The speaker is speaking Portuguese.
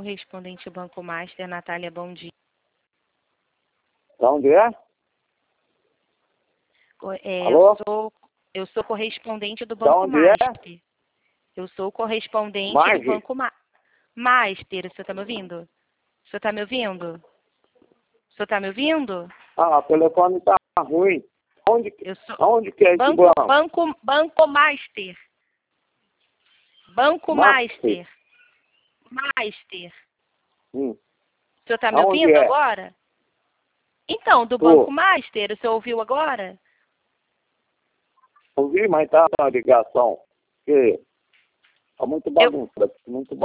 correspondente do Banco Master, Natália, bom dia. Da onde é? Alô? Eu sou correspondente do Da Banco onde é? Master. Eu sou correspondente Marge? do Banco Master. O senhor está me ouvindo? O senhor está me ouvindo? O senhor está me ouvindo? Ah, o telefone tá ruim. Onde que é esse banco? Banco Master. Banco Master. Master. O senhor está me Aonde ouvindo é? agora? Então, do Banco Master, o senhor ouviu agora? Ouvi, mas tá na ligação. Porque tá muito bagunça, muito